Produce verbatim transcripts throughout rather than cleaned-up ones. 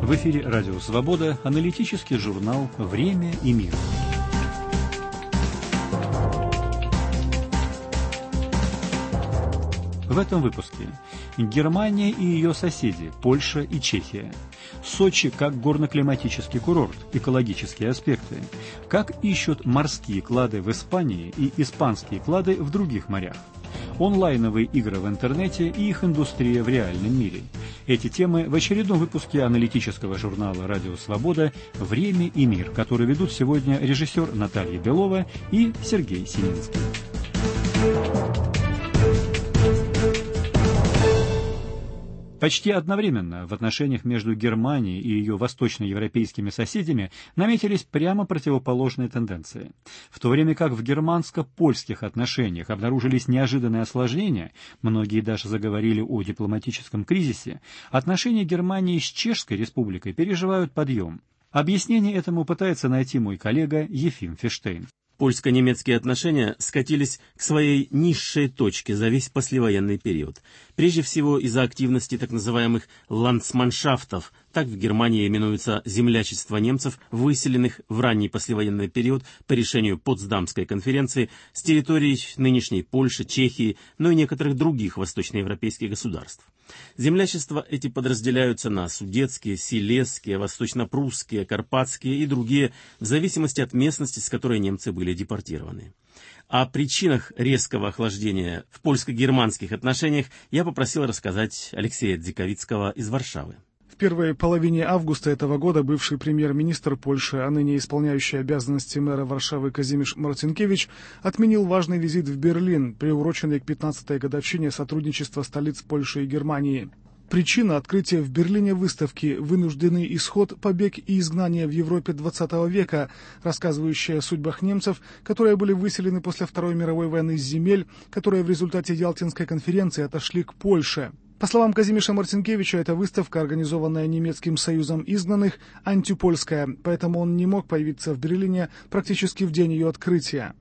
В эфире «Радио Свобода», аналитический журнал «Время и мир». В этом выпуске Германия и ее соседи, Польша и Чехия. Сочи как горно-климатический курорт, экологические аспекты. Как ищут морские клады в Испании и испанские клады в других морях. Онлайновые игры в интернете и их индустрия в реальном мире. Эти темы в очередном выпуске аналитического журнала «Радио Свобода» «Время и мир», который ведут сегодня режиссер Наталья Белова и Сергей Семинский. Почти одновременно в отношениях между Германией и ее восточноевропейскими соседями наметились прямо противоположные тенденции. В то время как в германско-польских отношениях обнаружились неожиданные осложнения, многие даже заговорили о дипломатическом кризисе, отношения Германии с Чешской Республикой переживают подъем. Объяснение этому пытается найти мой коллега Ефим Фиштейн. Польско-немецкие отношения скатились к своей низшей точке за весь послевоенный период. Прежде всего из-за активности так называемых «ландсманшафтов», так в Германии именуется землячество немцев, выселенных в ранний послевоенный период по решению Потсдамской конференции с территорий нынешней Польши, Чехии, но и некоторых других восточноевропейских государств. Землячества эти подразделяются на судетские, силезские, восточно-прусские, карпатские и другие, в зависимости от местности, с которой немцы были депортированы. О причинах резкого охлаждения в польско-германских отношениях я попросил рассказать Алексея Дзиковицкого из Варшавы. В первой половине августа этого года бывший премьер-министр Польши, а ныне исполняющий обязанности мэра Варшавы Казимирz Марцинкевич, отменил важный визит в Берлин, приуроченный к пятнадцатой годовщине сотрудничества столиц Польши и Германии. Причина открытия в Берлине выставки «Вынужденный исход, побег и изгнание в Европе двадцатого века», рассказывающая о судьбах немцев, которые были выселены после Второй мировой войны с земель, которые в результате Ялтинской конференции отошли к Польше. По словам Казимирza Марцинкевича, эта выставка, организованная немецким союзом изгнанных, антипольская, поэтому он не мог появиться в Берлине практически в день ее открытия.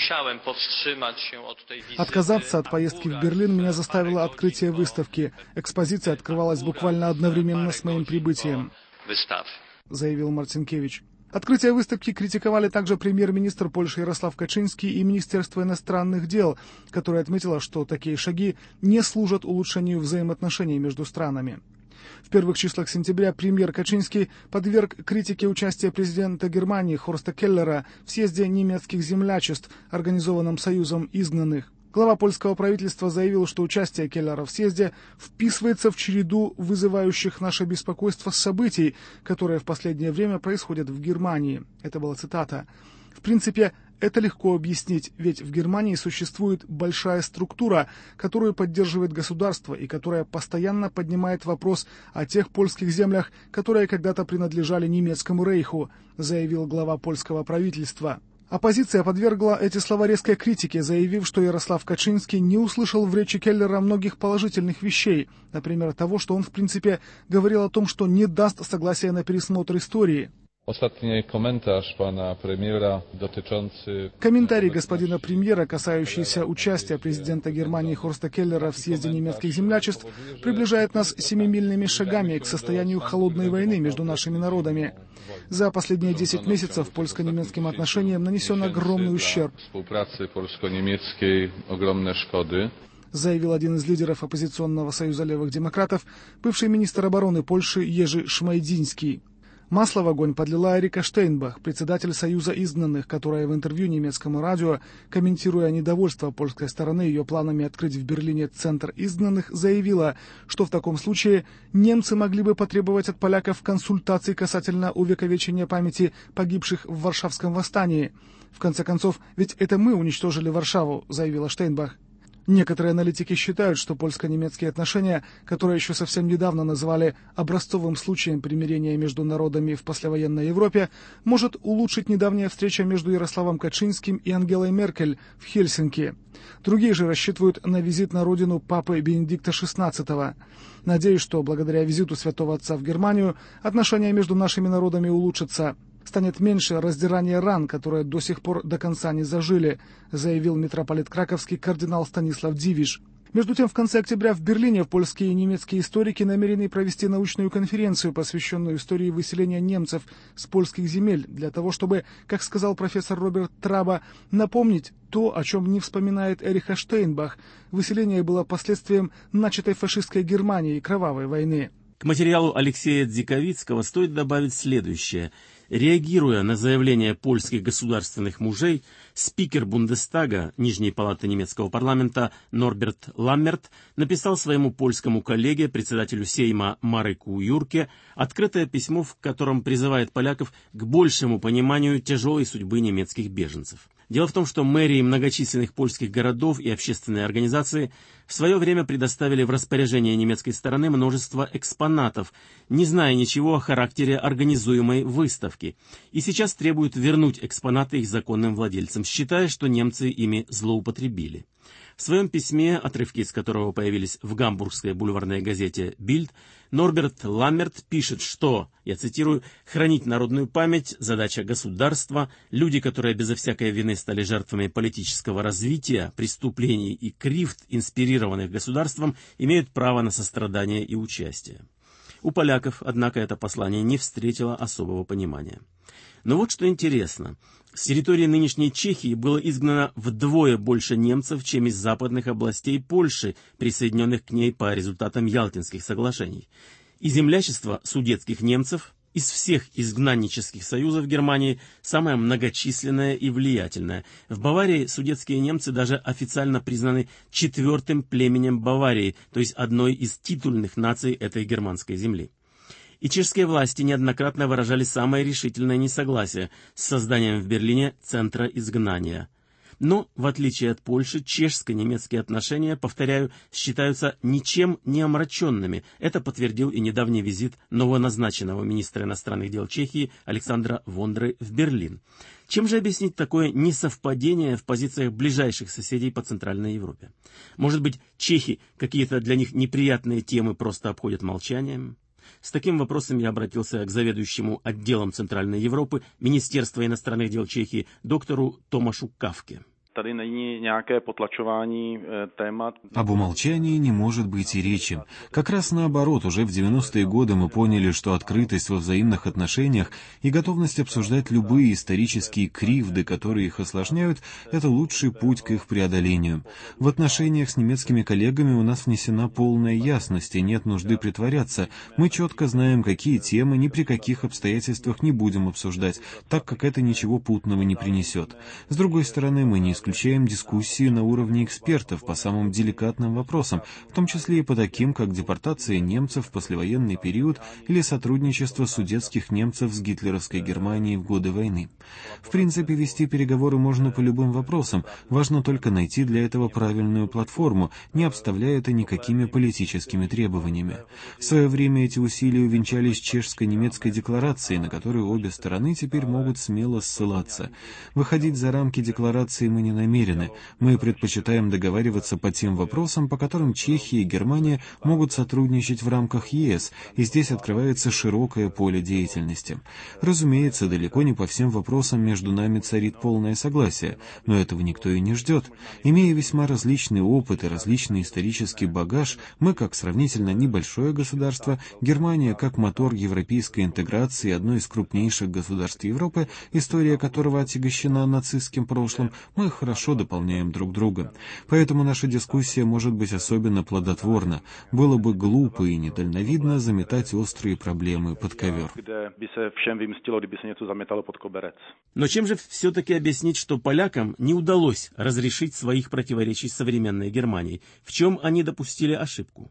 Отказаться от поездки в Берлин меня заставило открытие выставки. Экспозиция открывалась буквально одновременно с моим прибытием, заявил Марцинкевич. Открытие выставки критиковали также премьер-министр Польши Ярослав Качинский и Министерство иностранных дел, которое отметило, что такие шаги не служат улучшению взаимоотношений между странами. В первых числах сентября премьер Качинский подверг критике участия президента Германии Хорста Келлера в съезде немецких землячеств, организованном Союзом изгнанных. Глава польского правительства заявил, что участие Келлера в съезде вписывается в череду вызывающих наше беспокойство событий, которые в последнее время происходят в Германии. Это была цитата. В принципе, это легко объяснить, ведь в Германии существует большая структура, которую поддерживает государство и которая постоянно поднимает вопрос о тех польских землях, которые когда-то принадлежали немецкому рейху, заявил глава польского правительства. Оппозиция подвергла эти слова резкой критике, заявив, что Ярослав Качинский не услышал в речи Келлера многих положительных вещей, например, того, что он в принципе говорил о том, что не даст согласия на пересмотр истории. Комментарий господина премьера, касающийся участия президента Германии Хорста Келлера в съезде немецких землячеств, приближает нас семимильными шагами к состоянию холодной войны между нашими народами. За последние десять месяцев польско-немецким отношениям нанесен огромный ущерб, заявил один из лидеров оппозиционного союза левых демократов, бывший министр обороны Польши Ежи Шмайдзинский. Масло в огонь подлила Эрика Штейнбах, председатель Союза изгнанных, которая в интервью немецкому радио, комментируя недовольство польской стороны ее планами открыть в Берлине центр изгнанных, заявила, что в таком случае немцы могли бы потребовать от поляков консультаций касательно увековечения памяти погибших в Варшавском восстании. В конце концов, ведь это мы уничтожили Варшаву, заявила Штейнбах. Некоторые аналитики считают, что польско-немецкие отношения, которые еще совсем недавно называли образцовым случаем примирения между народами в послевоенной Европе, может улучшить недавняя встреча между Ярославом Качинским и Ангелой Меркель в Хельсинки. Другие же рассчитывают на визит на родину папы Бенедикта шестнадцатого. Надеюсь, что благодаря визиту Святого Отца в Германию отношения между нашими народами улучшатся. Станет меньше раздирания ран, которые до сих пор до конца не зажили, заявил митрополит Краковский кардинал Станислав Дзивиш. Между тем, в конце октября в Берлине польские и немецкие историки намерены провести научную конференцию, посвященную истории выселения немцев с польских земель, для того, чтобы, как сказал профессор Роберт Траба, напомнить то, о чем не вспоминает Эриха Штейнбах. Выселение было последствием начатой фашистской Германии и кровавой войны. К материалу Алексея Дзиковицкого стоит добавить следующее. Реагируя на заявления польских государственных мужей, спикер Бундестага, Нижней палаты немецкого парламента Норберт Ламмерт написал своему польскому коллеге, председателю Сейма Мареку Юрке, открытое письмо, в котором призывает поляков к большему пониманию тяжелой судьбы немецких беженцев. Дело в том, что мэрии многочисленных польских городов и общественные организации в свое время предоставили в распоряжение немецкой стороны множество экспонатов, не зная ничего о характере организуемой выставки, и сейчас требуют вернуть экспонаты их законным владельцам, считая, что немцы ими злоупотребили. В своем письме, отрывки из которого появились в гамбургской бульварной газете «Бильд», Норберт Ламмерт пишет, что, я цитирую, «хранить народную память – задача государства, люди, которые безо всякой вины стали жертвами политического развития, преступлений и кривд, инспирированных государством, имеют право на сострадание и участие». У поляков, однако, это послание не встретило особого понимания. Но вот что интересно. С территории нынешней Чехии было изгнано вдвое больше немцев, чем из западных областей Польши, присоединенных к ней по результатам Ялтинских соглашений. И землячество судетских немцев из всех изгнаннических союзов Германии самое многочисленное и влиятельное. В Баварии судетские немцы даже официально признаны четвертым племенем Баварии, то есть одной из титульных наций этой германской земли. И чешские власти неоднократно выражали самое решительное несогласие с созданием в Берлине центра изгнания. Но, в отличие от Польши, чешско-немецкие отношения, повторяю, считаются ничем не омраченными. Это подтвердил и недавний визит новоназначенного министра иностранных дел Чехии Александра Вондры в Берлин. Чем же объяснить такое несовпадение в позициях ближайших соседей по Центральной Европе? Может быть, чехи какие-то для них неприятные темы просто обходят молчанием? С таким вопросом я обратился к заведующему отделом Центральной Европы Министерства иностранных дел Чехии доктору Томашу Кавке. Об умолчании не может быть и речи. Как раз наоборот, уже в девяностые годы мы поняли, что открытость во взаимных отношениях и готовность обсуждать любые исторические кривды, которые их осложняют, это лучший путь к их преодолению. В отношениях с немецкими коллегами у нас внесена полная ясность, и нет нужды притворяться. Мы четко знаем, какие темы ни при каких обстоятельствах не будем обсуждать, так как это ничего путного не принесет. С другой стороны, мы не исключаем дискуссии на уровне экспертов по самым деликатным вопросам, в том числе и по таким, как депортация немцев в послевоенный период или сотрудничество судетских немцев с гитлеровской Германией в годы войны. В принципе, вести переговоры можно по любым вопросам, важно только найти для этого правильную платформу, не обставляя это никакими политическими требованиями. В свое время эти усилия увенчались чешско-немецкой декларацией, на которую обе стороны теперь могут смело ссылаться. Выходить за рамки декларации мы не намерены. Мы предпочитаем договариваться по тем вопросам, по которым Чехия и Германия могут сотрудничать в рамках ЕС, и здесь открывается широкое поле деятельности. Разумеется, далеко не по всем вопросам между нами царит полное согласие, но этого никто и не ждет. Имея весьма различный опыт и различный исторический багаж, мы, как сравнительно небольшое государство, Германия, как мотор европейской интеграции, одно из крупнейших государств Европы, история которого отягощена нацистским прошлым, мы хорошо дополняем друг друга. Поэтому наша дискуссия может быть особенно плодотворна. Было бы глупо и недальновидно заметать острые проблемы под ковер. Но чем же все-таки объяснить, что полякам не удалось разрешить своих противоречий с современной Германией? В чем они допустили ошибку?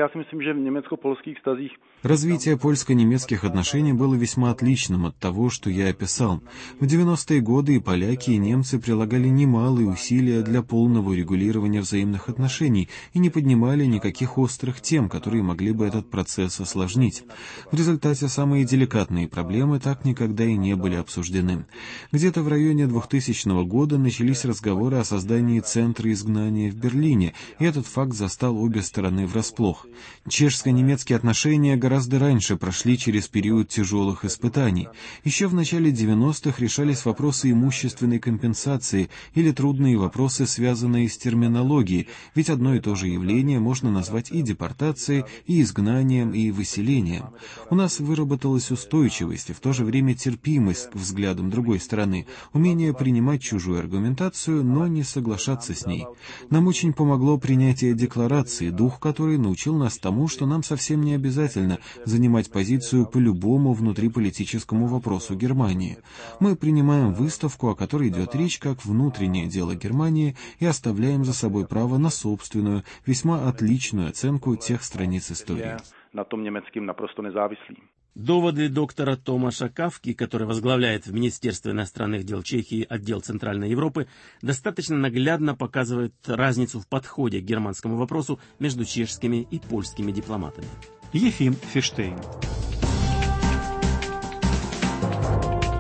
Развитие польско-немецких отношений было весьма отличным от того, что я описал. В девяностые годы и поляки, и немцы прилагали немалые усилия для полного урегулирования взаимных отношений и не поднимали никаких острых тем, которые могли бы этот процесс осложнить. В результате самые деликатные проблемы так никогда и не были обсуждены. Где-то в районе двухтысячного года начались разговоры о создании центра изгнания в Берлине, и этот факт застал обе стороны врасплох. Чешско-немецкие отношения гораздо раньше прошли через период тяжелых испытаний. Еще в начале девяностых решались вопросы имущественной компенсации или трудные вопросы, связанные с терминологией, ведь одно и то же явление можно назвать и депортацией, и изгнанием, и выселением. У нас выработалась устойчивость и в то же время терпимость к взглядам другой стороны, умение принимать чужую аргументацию, но не соглашаться с ней. Нам очень помогло принятие декларации, дух которой научил нас тому, что нам совсем не обязательно занимать позицию по любому внутриполитическому вопросу Германии. Мы принимаем выставку, о которой идет речь, как внутреннее дело Германии, и оставляем за собой право на собственную, весьма отличную оценку тех страниц истории. Доводы доктора Томаша Кавки, который возглавляет в Министерстве иностранных дел Чехии отдел Центральной Европы, достаточно наглядно показывают разницу в подходе к германскому вопросу между чешскими и польскими дипломатами. Ефим Фиштейн.